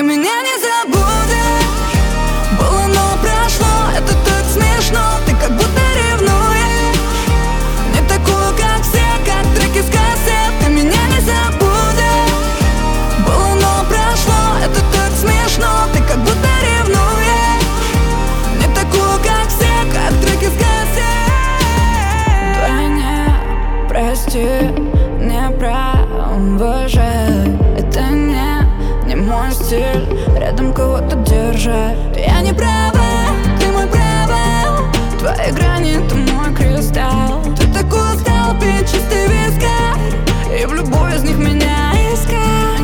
меня не забудешь. Было, но прошло, это так смешно. Ты как будто ревнуешь. Не такую, как все, как треки с кассет. Ты меня не забудешь. Было, но прошло, это так смешно. Ты как будто ревнуешь. Не такую, как все, как треки с кассет. Вдвойне прости, не провожай. Это не мой стиль, рядом кого-то держать. Я не права, ты мой провал. Твои грани — это мой кристалл. Ты такой стал пить чистый вискарь, И в любой из них меня искать.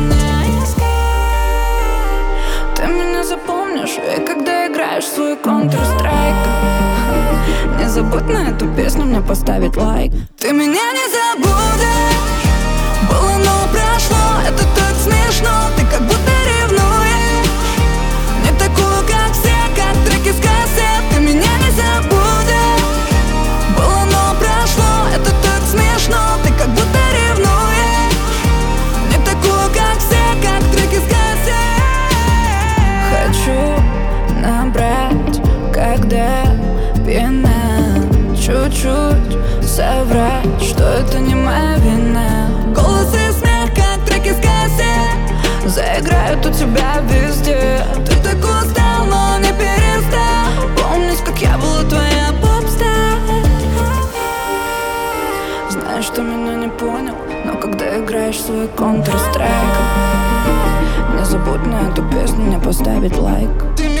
Ты меня запомнишь, и когда играешь в свой Counter-Strike. Не забудь на эту песню мне поставить лайк. ты меня не забудешь. Было, но прошло, это так смешно. Ты как будто ревнуешь. Не такую, как все, как треки с кассет. Ты меня не забудешь. Было, но прошло, это так смешно. Ты как будто ревнуешь. Не такую, как все, как треки с кассет. Хочу набрать, когда пьяна. Чуть-чуть соврать, что это не моя вина. Голос и смех, как треки с кассет. Заиграют у тебя везде. Ты такой стал, но не перестал Помнить, как я была твоя попстар. Знаешь, что меня не понял, но когда играешь в свой Counter-Strike, не забудь на эту песню мне поставить лайк. Ты